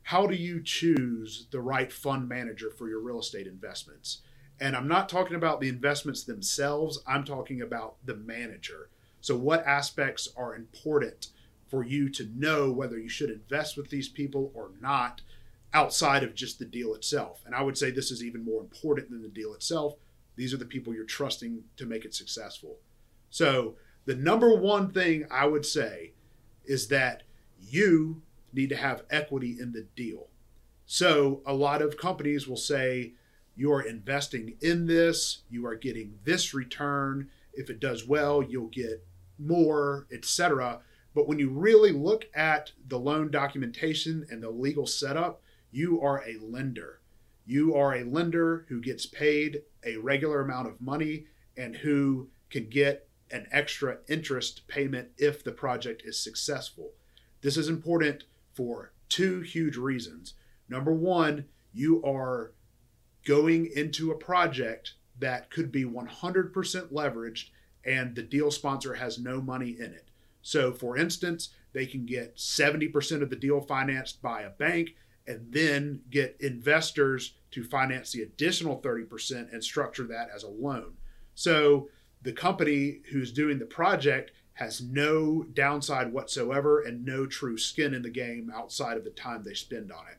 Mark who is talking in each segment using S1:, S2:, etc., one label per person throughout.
S1: how do you choose the right fund manager for your real estate investments? And I'm not talking about the investments themselves, I'm talking about the manager. So what aspects are important for you to know whether you should invest with these people or not outside of just the deal itself? And I would say this is even more important than the deal itself. These are the people you're trusting to make it successful. So the number one thing I would say is that you need to have equity in the deal. So a lot of companies will say, you're investing in this, you are getting this return. If it does well, you'll get more, etc. But when you really look at the loan documentation and the legal setup, you are a lender. You are a lender who gets paid a regular amount of money and who can get an extra interest payment if the project is successful. This is important for two huge reasons. Number one, you are going into a project that could be 100% leveraged and the deal sponsor has no money in it. So for instance, they can get 70% of the deal financed by a bank and then get investors to finance the additional 30% and structure that as a loan. So the company who's doing the project has no downside whatsoever and no true skin in the game outside of the time they spend on it.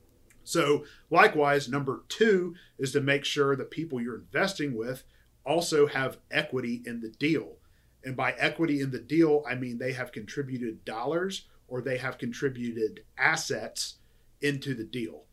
S1: So likewise, number two is to make sure the people you're investing with also have equity in the deal. And by equity in the deal, I mean they have contributed dollars or they have contributed assets into the deal.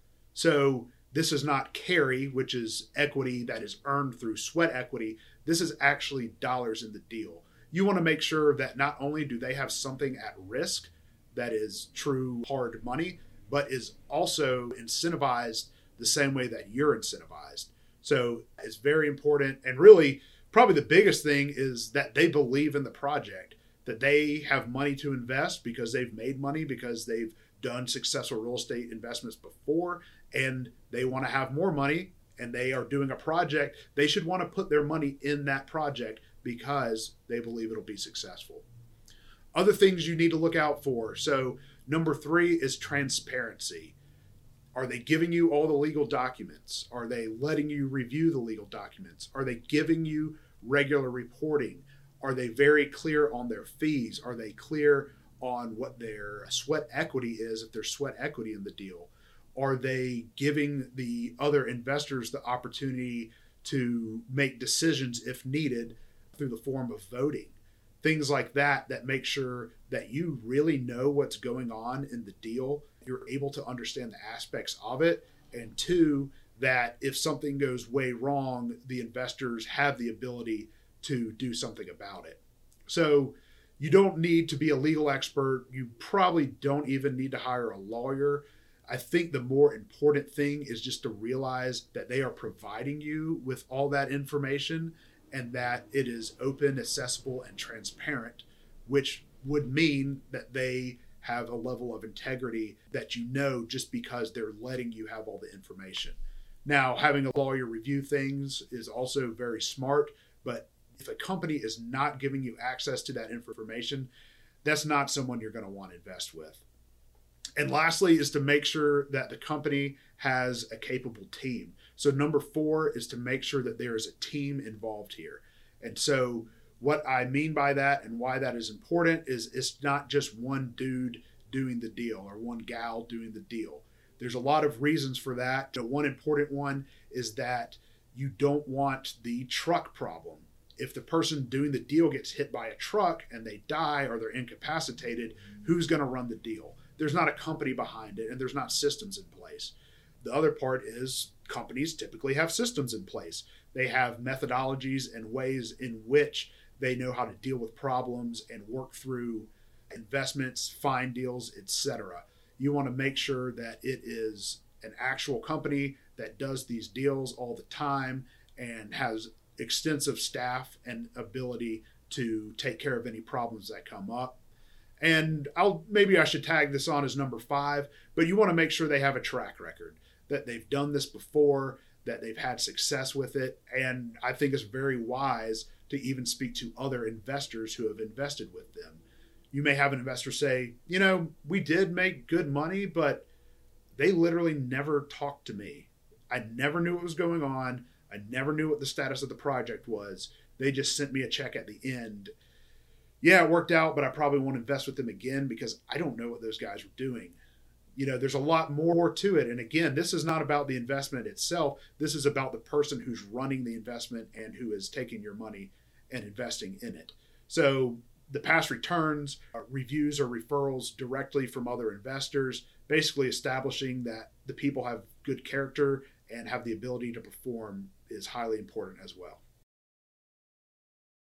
S1: So this is not carry, which is equity that is earned through sweat equity. This is actually dollars in the deal. You want to make sure that not only do they have something at risk that is true hard money, but is also incentivized the same way that you're incentivized. So it's very important. And really, probably the biggest thing is that they believe in the project, that they have money to invest because they've made money, because they've done successful real estate investments before, and they want to have more money and they are doing a project. They should want to put their money in that project because they believe it'll be successful. Other things you need to look out for. So number three is transparency. Are they giving you all the legal documents? Are they letting you review the legal documents? Are they giving you regular reporting? Are they very clear on their fees? Are they clear on what their sweat equity is, if there's sweat equity in the deal? Are they giving the other investors the opportunity to make decisions if needed through the form of voting? Things like that make sure that you really know what's going on in the deal. You're able to understand the aspects of it. And two, that if something goes way wrong, the investors have the ability to do something about it. So you don't need to be a legal expert. You probably don't even need to hire a lawyer. I think the more important thing is just to realize that they are providing you with all that information and that it is open, accessible, and transparent, which would mean that they have a level of integrity that you know just because they're letting you have all the information. Now, having a lawyer review things is also very smart, but if a company is not giving you access to that information, that's not someone you're going to want to invest with. And lastly is to make sure that the company has a capable team. So number four is to make sure that there is a team involved here. And so what I mean by that and why that is important is it's not just one dude doing the deal or one gal doing the deal. There's a lot of reasons for that. The one important one is that you don't want the truck problem. If the person doing the deal gets hit by a truck and they die or they're incapacitated, who's going to run the deal? There's not a company behind it and there's not systems in place. The other part is companies typically have systems in place. They have methodologies and ways in which they know how to deal with problems and work through investments, find deals, etc. You want to make sure that it is an actual company that does these deals all the time and has extensive staff and ability to take care of any problems that come up. And maybe I should tag this on as number 5, but you want to make sure they have a track record, that they've done this before, that they've had success with it. And I think it's very wise to even speak to other investors who have invested with them. You may have an investor say, we did make good money, but They literally never talked to me. I never knew what was going on. I never knew what the status of the project was. They just sent me a check at the end. Yeah, it worked out, but I probably won't invest with them again because I don't know what those guys were doing. There's a lot more to it. And again, this is not about the investment itself. This is about the person who's running the investment and who is taking your money and investing in it. So the past returns, reviews or referrals directly from other investors, basically establishing that the people have good character and have the ability to perform is highly important as well.